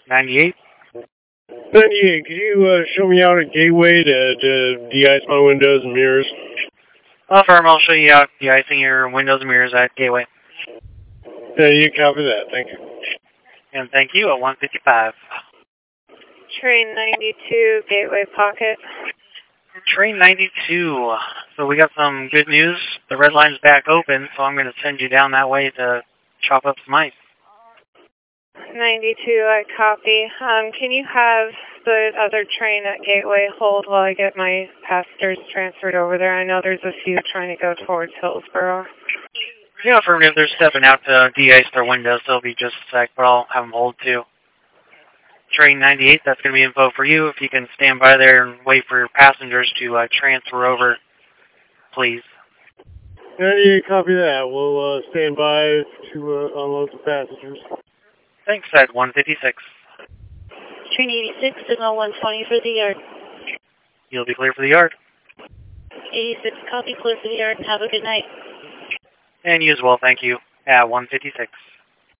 98. 98, could you show me out a gateway to de-ice my windows and mirrors? Firm, I'll show you out de-icing your windows and mirrors at Gateway. Yeah, you copy that. Thank you. And thank you at 155. Train 92, Gateway Pocket. Train 92. So we got some good news. The red line's back open, so I'm going to send you down that way to chop up some ice. 92, I copy. Can you have the other train at Gateway hold while I get my passengers transferred over there? I know there's a few trying to go towards Hillsborough. Yeah, affirmative. They're stepping out to de-ice their windows, so it'll be just a sec, but I'll have them hold too. Train 98, that's going to be info for you. If you can stand by there and wait for your passengers to transfer over, please. 98, copy that. We'll stand by to unload the passengers. Thanks, at 156. Train 86, signal 120 for the yard. You'll be clear for the yard. 86, copy, clear for the yard, and have a good night. And you as well, thank you. At 156.